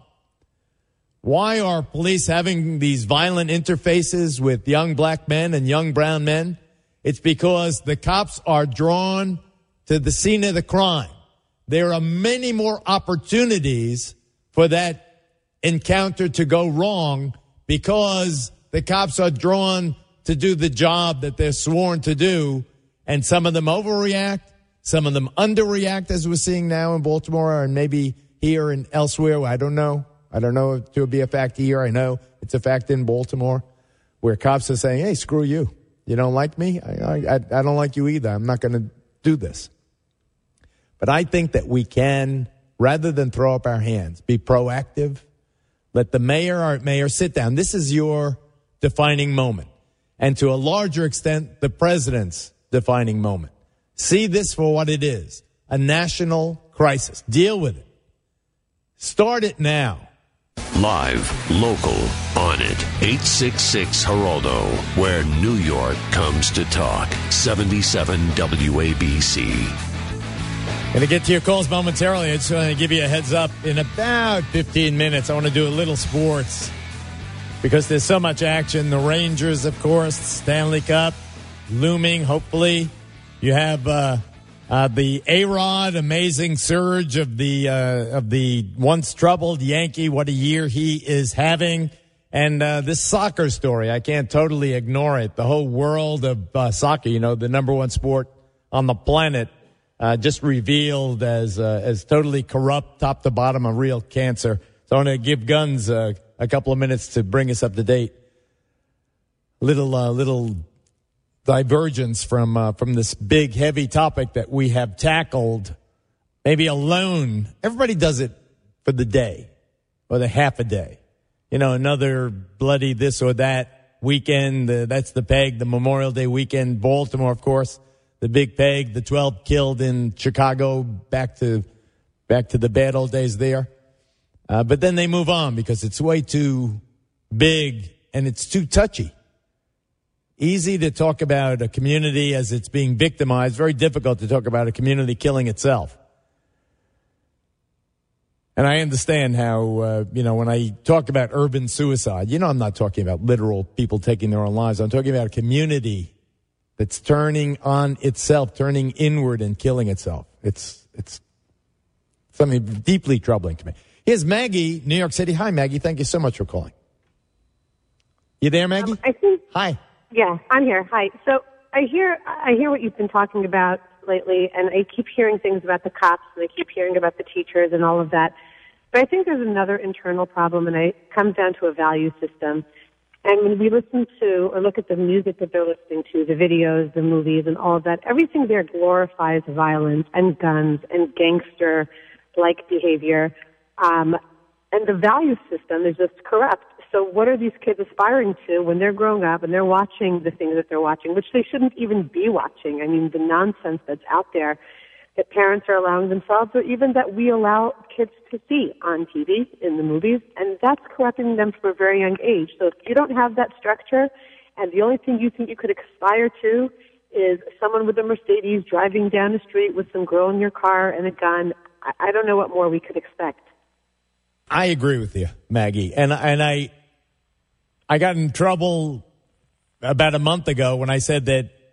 S3: Why are police having these violent interfaces with young black men and young brown men? It's because the cops are drawn to the scene of the crime. There are many more opportunities for that encounter to go wrong because the cops are drawn to do the job that they're sworn to do, and some of them overreact, some of them underreact, as we're seeing now in Baltimore and maybe here and elsewhere. I don't know if it would be a fact here. I know it's a fact in Baltimore, where cops are saying, hey, screw you. You don't like me? I don't like you either. I'm not going to do this. But I think that we can, rather than throw up our hands, be proactive. Let the mayor sit down. This is your defining moment. And to a larger extent, the president's defining moment. See this for what it is, a national crisis. Deal with it. Start it now.
S1: Live, local, on it. 866 Geraldo, where New York comes to talk. 77 WABC.
S3: Going to get to your calls momentarily. I just want to give you a heads up. In about 15 minutes, I want to do a little sports because there's so much action. The Rangers, of course, Stanley Cup looming, hopefully. You have the A-Rod, amazing surge of the once troubled Yankee. What a year he is having. And this soccer story, I can't totally ignore it. The whole world of soccer, the number one sport on the planet, just revealed as totally corrupt, top to bottom, a real cancer. So I want to give Guns a couple of minutes to bring us up to date. Little divergence from this big, heavy topic that we have tackled, maybe alone. Everybody does it for the day or the half a day. Another bloody this or that weekend. That's the peg, the Memorial Day weekend. Baltimore, of course. The big peg, the 12 killed in Chicago, back to the bad old days there. But then they move on because it's way too big and it's too touchy. Easy to talk about a community as it's being victimized. Very difficult to talk about a community killing itself. And I understand how, when I talk about urban suicide, I'm not talking about literal people taking their own lives. I'm talking about a community that's turning on itself, turning inward and killing itself. It's something deeply troubling to me. Here's Maggie, New York City. Hi, Maggie. Thank you so much for calling. You there, Maggie? Hi.
S14: Yeah, I'm here. Hi. So I hear what you've been talking about lately, and I keep hearing things about the cops, and I keep hearing about the teachers and all of that. But I think there's another internal problem, and it comes down to a value system. And when we listen to or look at the music that they're listening to, the videos, the movies, and all of that, everything there glorifies violence and guns and gangster-like behavior. And the value system is just corrupt. So what are these kids aspiring to when they're growing up and they're watching the things that they're watching, which they shouldn't even be watching? I mean, the nonsense that's out there that parents are allowing themselves, or even that we allow kids to see on TV, in the movies, and that's corrupting them from a very young age. So if you don't have that structure, and the only thing you think you could aspire to is someone with a Mercedes driving down the street with some girl in your car and a gun, I don't know what more we could expect.
S3: I agree with you, Maggie. And I got in trouble about a month ago when I said that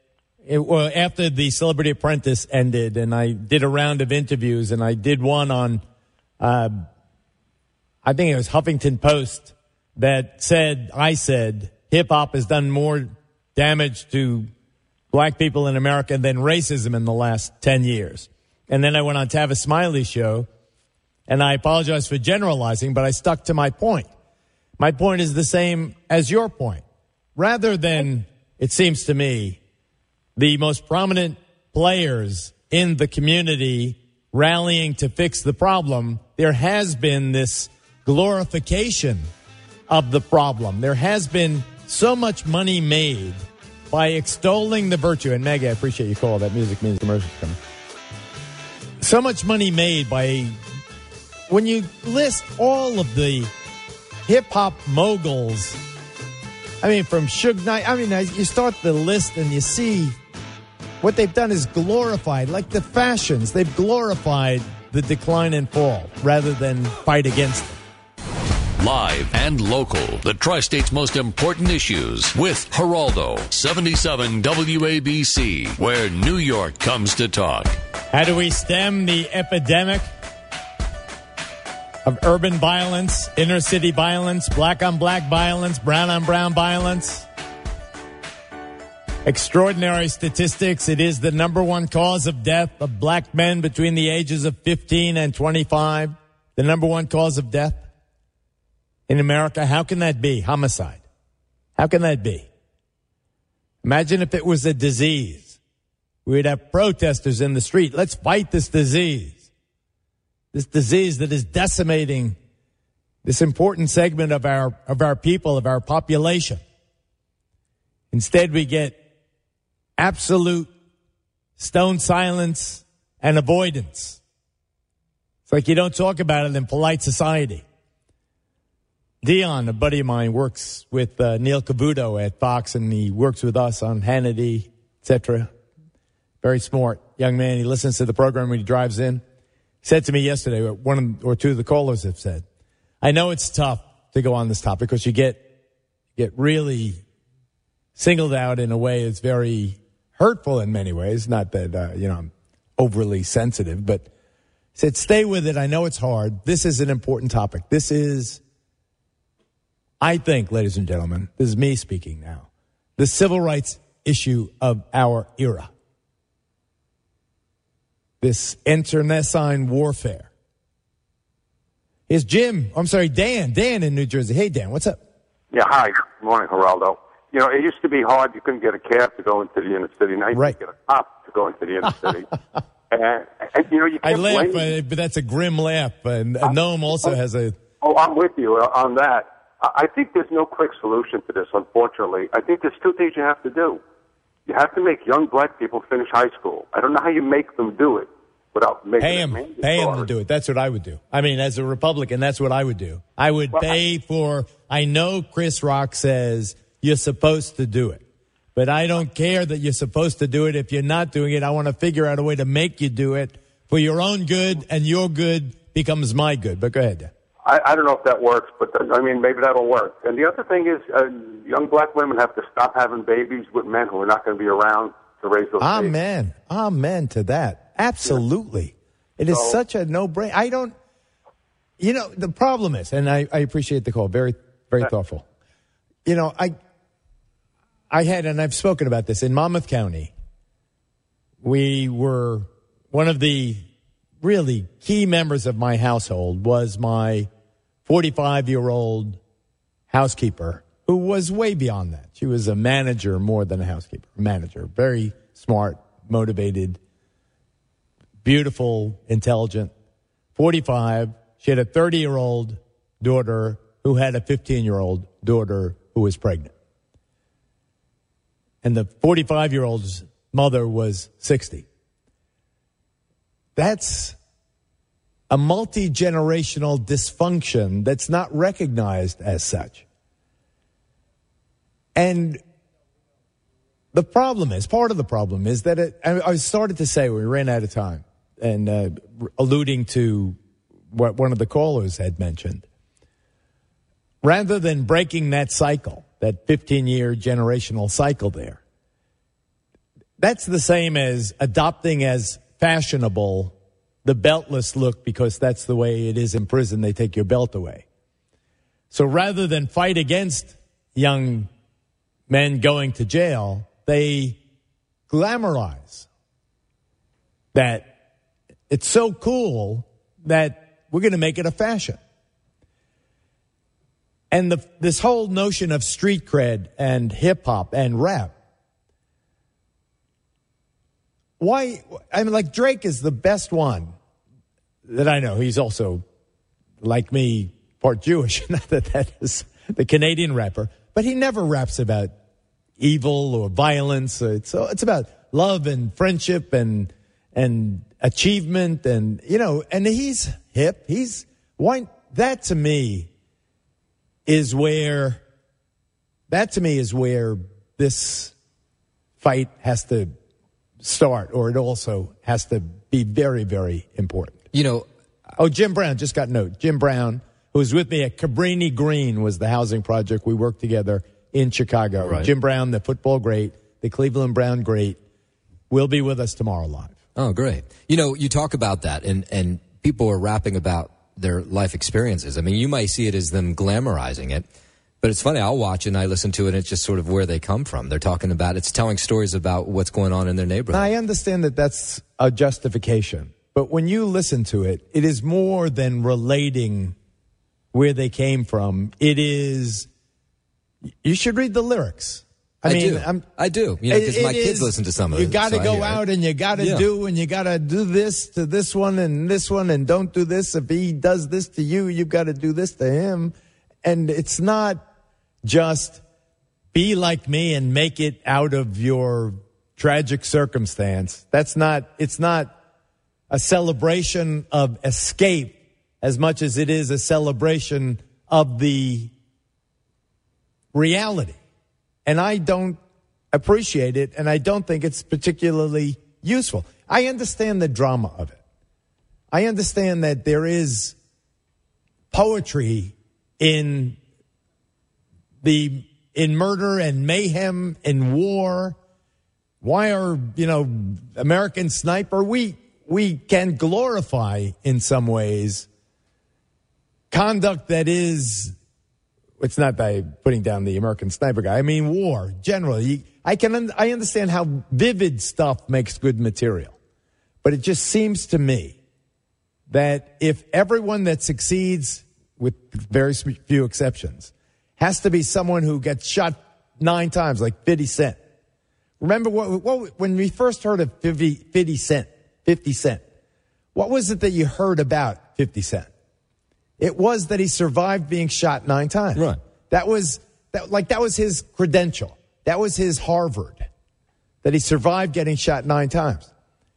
S3: Well, after the Celebrity Apprentice ended, and I did a round of interviews, and I did one on, I think it was Huffington Post, that I said, hip-hop has done more damage to black people in America than racism in the last 10 years. And then I went on Tavis Smiley's show, and I apologize for generalizing, but I stuck to my point. My point is the same as your point. Rather than, it seems to me, the most prominent players in the community rallying to fix the problem, there has been this glorification of the problem. There has been so much money made by extolling the virtue. And Maggie, I appreciate you call. That music means commercials coming. So much money made by, when you list all of the hip-hop moguls, I mean, from Suge Knight, I mean, you start the list and you see what they've done is glorified, like the fashions. They've glorified the decline and fall rather than fight against it.
S1: Live and local, the Tri-State's most important issues with Geraldo, 77 WABC, where New York comes to talk.
S3: How do we stem the epidemic of urban violence, inner city violence, black on black violence, brown on brown violence? Extraordinary statistics. It is the number one cause of death of black men between the ages of 15 and 25. The number one cause of death in America. How can that be? Homicide. How can that be? Imagine if it was a disease. We'd have protesters in the street. Let's fight this disease. This disease that is decimating this important segment of our people, of our population. Instead, we get absolute stone silence and avoidance. It's like you don't talk about it in polite society. Dion, a buddy of mine, works with Neil Cavuto at Fox, and he works with us on Hannity, etc. Very smart young man. He listens to the program when he drives in. He said to me yesterday, one or two of the callers have said, I know it's tough to go on this topic because you get really singled out in a way that's very hurtful in many ways. Not that, I'm overly sensitive, but he said, stay with it. I know it's hard. This is an important topic. This is, I think, ladies and gentlemen, this is me speaking now, the civil rights issue of our era. This internecine warfare. Here's Dan in New Jersey. Hey, Dan, what's up?
S15: Yeah, hi. Good morning, Geraldo. You know, it used to be hard. You couldn't get a cab to go into the inner city. Now you can get a cop to go into the inner city. and you can't
S3: laugh, but that's a grim laugh. And Noam also has a...
S15: Oh, I'm with you on that. I think there's no quick solution to this, unfortunately. I think there's two things you have to do. You have to make young black people finish high school. I don't know how you make them do it without making
S3: Pay them to do it. That's what I would do. I mean, as a Republican, that's what I would do. I would pay for... I know Chris Rock says you're supposed to do it, but I don't care that you're supposed to do it. If you're not doing it, I want to figure out a way to make you do it for your own good, and your good becomes my good. But go ahead, Dan.
S15: I don't know if that works, but I mean, maybe that'll work. And the other thing is, young black women have to stop having babies with men who are not going to be around to raise those babies.
S3: Amen to that. Absolutely. Yeah. It is such a no-brainer. I don't, the problem is, and I appreciate the call, very, very thoughtful. I had, and I've spoken about this, in Monmouth County, we were, one of the really key members of my household was my 45-year-old housekeeper, who was way beyond that. She was a manager more than a housekeeper. Manager, very smart, motivated, beautiful, intelligent. 45. She had a 30-year-old daughter who had a 15-year-old daughter who was pregnant. And the 45-year-old's mother was 60. That's a multi-generational dysfunction that's not recognized as such. And the problem is, part of the problem is that I started to say, we ran out of time, and alluding to what one of the callers had mentioned, rather than breaking that cycle, that 15-year generational cycle there, That's the same as adopting as fashionable the beltless look because that's the way it is in prison. They take your belt away. So rather than fight against young men going to jail, they glamorize that it's so cool that we're going to make it a fashion. And this whole notion of street cred and hip-hop and rap, why? I mean, like Drake is the best one that I know. He's also, like me, part Jewish. Not that is the Canadian rapper. But he never raps about evil or violence. It's about love and friendship and achievement and, and he's hip. That to me is where this fight has to start, or it also has to be very, very important. Jim Brown, just got a note. Jim Brown, who was with me at Cabrini Green, was the housing project. We worked together in Chicago. Right. Jim Brown, the football great, the Cleveland Brown great, will be with us tomorrow live.
S4: Oh, great. You talk about that, and people are rapping about their life experiences. I mean, you might see it as them glamorizing it, but it's funny. I'll watch and I listen to it, and it's just sort of where they come from. They're talking about, it's telling stories about what's going on in their neighborhood.
S3: I understand that that's a justification, but when you listen to it, it is more than relating where they came from. It is, you should read the lyrics. I
S4: do. Because my kids listen to some of it.
S3: You got to go out and you got to do, and you got to do this to this one, and don't do this. If he does this to you, you've got to do this to him. And it's not just be like me and make it out of your tragic circumstance. It's not a celebration of escape as much as it is a celebration of the reality. And I don't appreciate it, and I don't think it's particularly useful. I understand the drama of it. I understand that there is poetry in murder and mayhem and war. Why are, American Sniper? We can glorify in some ways conduct that is, it's not by putting down the American Sniper guy. I mean, war, generally. I understand how vivid stuff makes good material. But it just seems to me that if everyone that succeeds, with very few exceptions, has to be someone who gets shot 9 times, like 50 Cent. Remember when we first heard of 50 Cent, what was it that you heard about 50 Cent? It was that he survived being shot 9 times.
S4: Right.
S3: That was his credential. That was his Harvard. That he survived getting shot 9 times.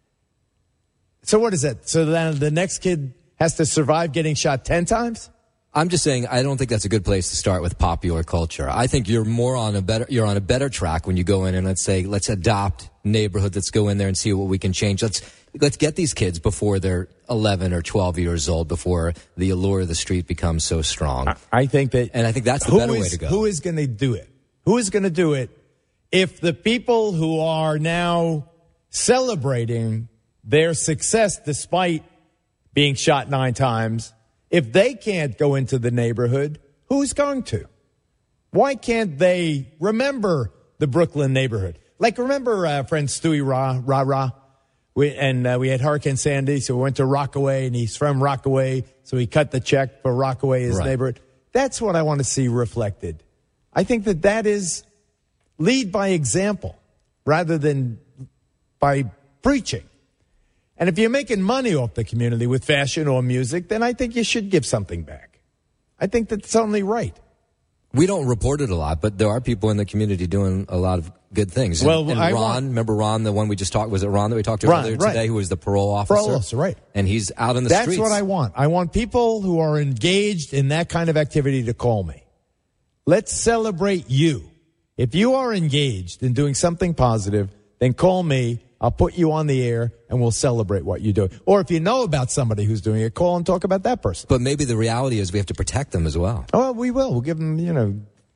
S3: So what is that? So then the next kid has to survive getting shot 10 times?
S4: I'm just saying, I don't think that's a good place to start with popular culture. I think you're on a better track when you go in and let's adopt neighborhood. Let's go in there and see what we can change. Let's get these kids before they're 11 or 12 years old, before the allure of the street becomes so strong.
S3: I think that's
S4: the better way to go.
S3: Who is going to do it? Who is going to do it if the people who are now celebrating their success despite being shot 9 times, if they can't go into the neighborhood, who's going to? Why can't they remember the Brooklyn neighborhood? Like, remember friend Stewie Ra? We had Hurricane Sandy, so we went to Rockaway, and he's from Rockaway, so he cut the check for Rockaway, his neighborhood. That's what I want to see reflected. I think that is lead by example rather than by preaching. And if you're making money off the community with fashion or music, then I think you should give something back. I think that's only right.
S4: We don't report it a lot, but there are people in the community doing a lot of good things.
S3: Well,
S4: and Ron, remember Ron, the one we just talked, was it Ron that we talked to earlier today, who was the parole officer?
S3: Parole officer, right.
S4: And he's out in the streets.
S3: That's what I want. I want people who are engaged in that kind of activity to call me. Let's celebrate you. If you are engaged in doing something positive, then call me. I'll put you on the air, and we'll celebrate what you do. Or if you know about somebody who's doing it, call and talk about that person.
S4: But maybe the reality is we have to protect them as well.
S3: Oh, we will. We'll give them,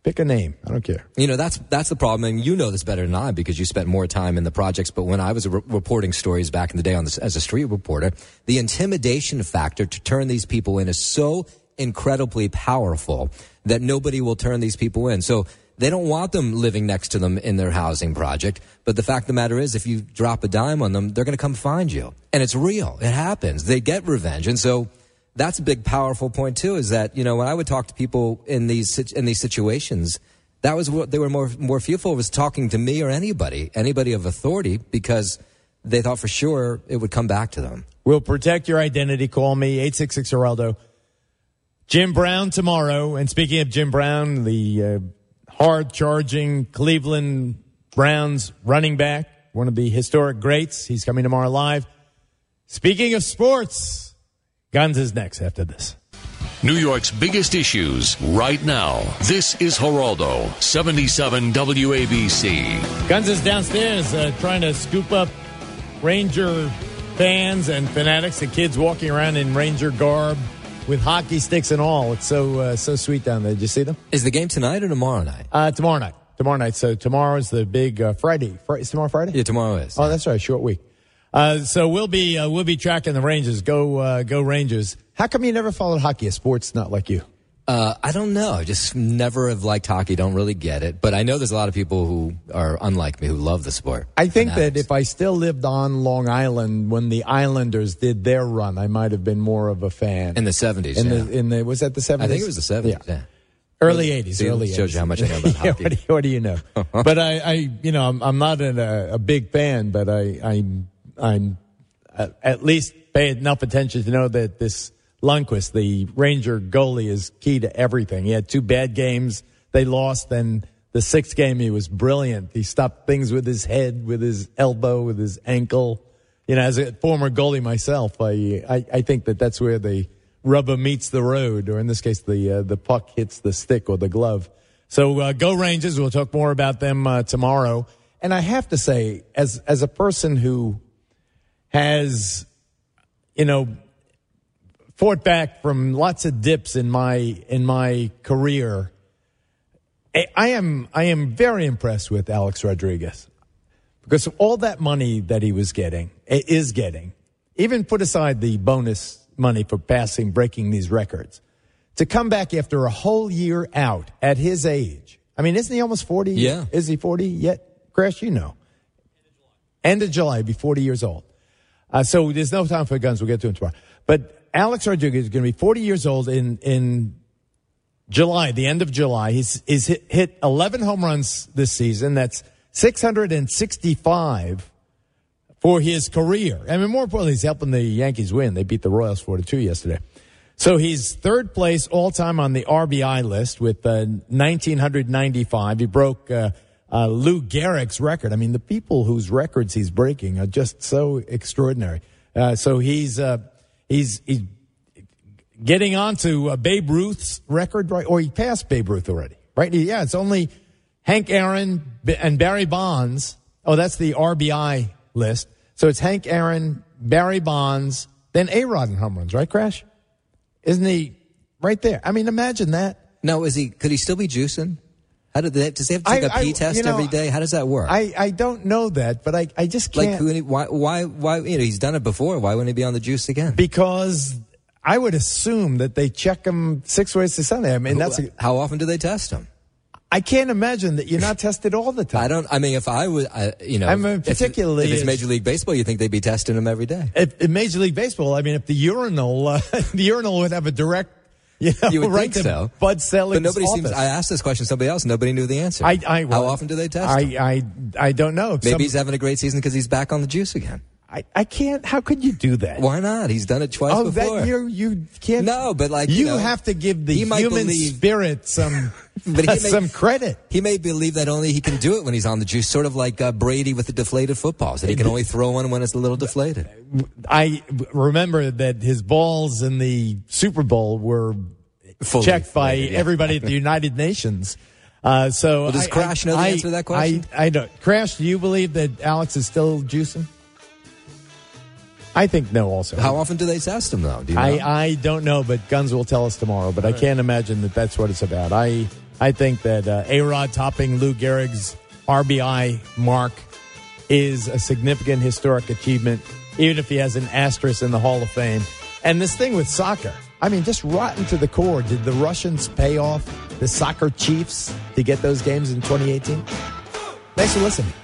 S3: Pick a name. I don't care.
S4: You know, that's the problem, and you know this better than I because you spent more time in the projects. But when I was reporting stories back in the day as a street reporter, the intimidation factor to turn these people in is so incredibly powerful that nobody will turn these people in. So they don't want them living next to them in their housing project. But the fact of the matter is, if you drop a dime on them, they're going to come find you. And it's real. It happens. They get revenge. And so that's a big, powerful point, too, is that, you know, when I would talk to people in these situations, that was what they were more fearful of, was talking to me or anybody of authority, because they thought for sure it would come back to them.
S3: We'll protect your identity. Call me, 866-HERALDO. Jim Brown tomorrow. And speaking of Jim Brown, the hard-charging Cleveland Browns running back, one of the historic greats, he's coming tomorrow live. Speaking of sports, Guns is next after this.
S1: New York's biggest issues right now. This is Geraldo, 77 WABC.
S3: Guns is downstairs trying to scoop up Ranger fans and fanatics, the kids walking around in Ranger garb with hockey sticks and all. It's so sweet down there. Did you see them?
S4: Is the game tonight or tomorrow night?
S3: Tomorrow night. Tomorrow night. So tomorrow's the big Friday. Is tomorrow Friday?
S4: Yeah, tomorrow is.
S3: Oh, that's right. Short week. So we'll be tracking the Rangers. Go Rangers. How come you never followed hockey? A sport's not like you.
S4: I don't know. I just never have liked hockey. Don't really get it. But I know there's a lot of people who are unlike me who love the sport.
S3: I think that if I still lived on Long Island when the Islanders did their run, I might have been more of a fan.
S4: In the 70s,
S3: was that the 70s?
S4: I think it was the 70s, yeah.
S3: Early 80s, early 80s.
S4: Shows you how much I know about hockey.
S3: What do you know? But I'm not a big fan, but I'm at least pay enough attention to know that this Lundqvist, the Ranger goalie, is key to everything. He had 2 bad games. They lost. Then the 6th game, he was brilliant. He stopped things with his head, with his elbow, with his ankle. You know, as a former goalie myself, I think that's where the rubber meets the road, or in this case, the puck hits the stick or the glove. So go Rangers. We'll talk more about them tomorrow. And I have to say, as a person who has, fought back from lots of dips in my career, I am very impressed with Alex Rodriguez, because of all that money that he is getting, even put aside the bonus money for breaking these records, to come back after a whole year out at his age. I mean, isn't he almost 40?
S4: Yeah.
S3: Is he 40 yet? Crash, End of July, he'll be 40 years old. So there's no time for Guns. We'll get to him tomorrow. But Alex Rodriguez is going to be 40 years old in July, the end of July. He's hit 11 home runs this season. That's 665 for his career. I mean, more importantly, he's helping the Yankees win. They beat the Royals 4-2 yesterday. So he's third place all time on the RBI list with 1,995. He broke Lou Gehrig's record. I mean, the people whose records he's breaking are just so extraordinary. So he's getting on to Babe Ruth's record, right? Or he passed Babe Ruth already, right? Yeah, it's only Hank Aaron and Barry Bonds. Oh, that's the RBI list. So it's Hank Aaron, Barry Bonds, then A-Rod in home runs, right, Crash? Isn't he right there? I mean, imagine that.
S4: No, could he still be juicing? Does he have to take a pee test every day? How does that work?
S3: I don't know that, but I just can't.
S4: Why, he's done it before. Why wouldn't he be on the juice again?
S3: Because I would assume that they check him 6 ways to Sunday. I mean,
S4: how often do they test him?
S3: I can't imagine that you're not tested all the time.
S4: If I would,
S3: particularly
S4: if it's Major League Baseball, you think they'd be testing him every day.
S3: In Major League Baseball, I mean, if the urinal would have a direct,
S4: you would
S3: right
S4: think so.
S3: Bud Sellick's
S4: but nobody
S3: office.
S4: seems. I asked this question to somebody else. Nobody knew the answer. How often do they test him?
S3: I don't know.
S4: Maybe he's having a great season because he's back on the juice again.
S3: I can't. How could you do that?
S4: Why not? He's done it twice before.
S3: You can't.
S4: No, but
S3: you have to give the human spirit some some credit.
S4: He may believe that only he can do it when he's on the juice, sort of like Brady with the deflated footballs, that he can only throw one when it's a little deflated.
S3: I remember that his balls in the Super Bowl were checked by everybody at the United Nations.
S4: Does Crash know the answer to that question?
S3: I don't. Crash, do you believe that Alex is still juicing? I think no also.
S4: How often do they test him, though? Do you know?
S3: I don't know, but Guns will tell us tomorrow. But I can't imagine that that's what it's about. I think that A-Rod topping Lou Gehrig's RBI mark is a significant historic achievement, even if he has an asterisk in the Hall of Fame. And this thing with soccer, I mean, just rotten to the core. Did the Russians pay off the soccer chiefs to get those games in 2018? Thanks for listening.